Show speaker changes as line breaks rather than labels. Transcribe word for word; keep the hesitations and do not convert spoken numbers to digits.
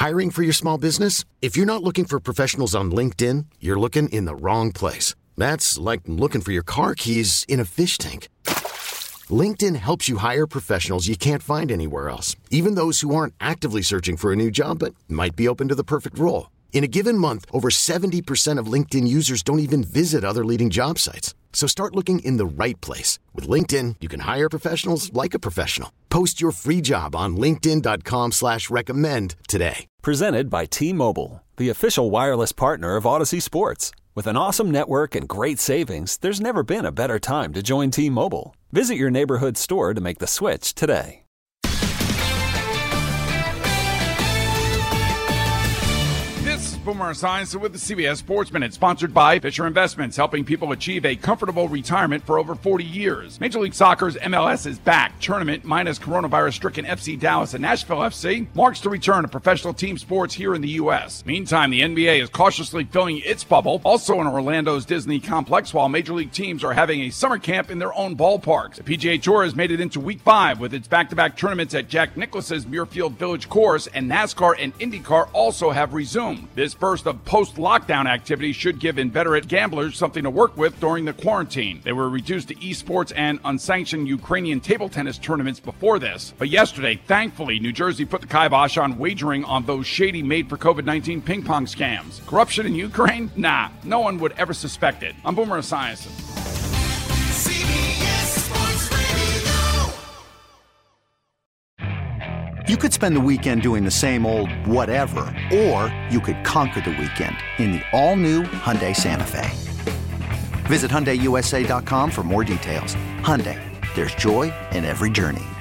Hiring for your small business? If you're not looking for professionals on LinkedIn, you're looking in the wrong place. That's like looking for your car keys in a fish tank. LinkedIn helps you hire professionals you can't find anywhere else, even those who aren't actively searching for a new job but might be open to the perfect role. In a given month, over seventy percent of LinkedIn users don't even visit other leading job sites. So start looking in the right place. With LinkedIn, you can hire professionals like a professional. Post your free job on linkedin.com slash recommend today.
Presented by T-Mobile, the official wireless partner of Odyssey Sports. With an awesome network and great savings, there's never been a better time to join T-Mobile. Visit your neighborhood store to make the switch today.
This is Boomer Esiason with the C B S Sports Minute, sponsored by Fisher Investments, helping people achieve a comfortable retirement for over forty years. Major League Soccer's M L S is back. Tournament minus coronavirus-stricken F C Dallas and Nashville F C marks the return of professional team sports here in the U S. Meantime, the N B A is cautiously filling its bubble, also in Orlando's Disney complex, while Major League teams are having a summer camp in their own ballparks. The P G A Tour has made it into week five with its back-to-back tournaments at Jack Nicklaus's Muirfield Village course, and NASCAR and IndyCar also have resumed. This burst of post-lockdown activity should give inveterate gamblers something to work with during the quarantine. They were reduced to esports and unsanctioned Ukrainian table tennis tournaments before this. But yesterday, thankfully, New Jersey put the kibosh on wagering on those shady made-for-COVID nineteen ping pong scams. Corruption in Ukraine? Nah, no one would ever suspect it. I'm Boomer Esiason.
You could spend the weekend doing the same old whatever, or you could conquer the weekend in the all-new Hyundai Santa Fe. Visit Hyundai U S A dot com for more details. Hyundai, there's joy in every journey.